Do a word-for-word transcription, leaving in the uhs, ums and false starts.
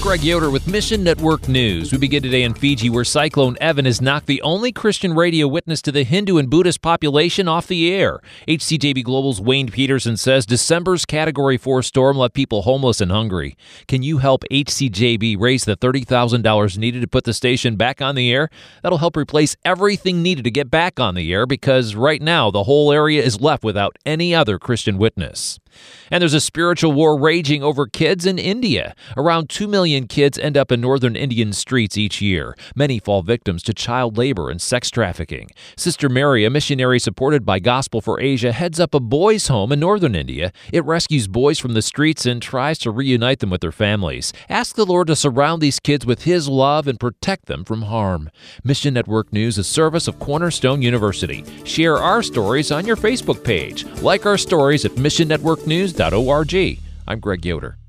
Greg Yoder with Mission Network News. We begin today in Fiji, where Cyclone Evan has knocked the only Christian radio witness to the Hindu and Buddhist population off the air. H C J B Global's Wayne Peterson says December's Category four storm left people homeless and hungry. Can you help H C J B raise the thirty thousand dollars needed to put the station back on the air? That'll help replace everything needed to get back on the air, because right now the whole area is left without any other Christian witness. And there's a spiritual war raging over kids in India. Around two million kids end up in northern Indian streets each year. Many fall victims to child labor and sex trafficking. Sister Mary, a missionary supported by Gospel for Asia, heads up a boys' home in northern India. It rescues boys from the streets and tries to reunite them with their families. Ask the Lord to surround these kids with His love and protect them from harm. Mission Network News is a service of Cornerstone University. Share our stories on your Facebook page. Like our stories at mission network news dot org. I'm Greg Yoder.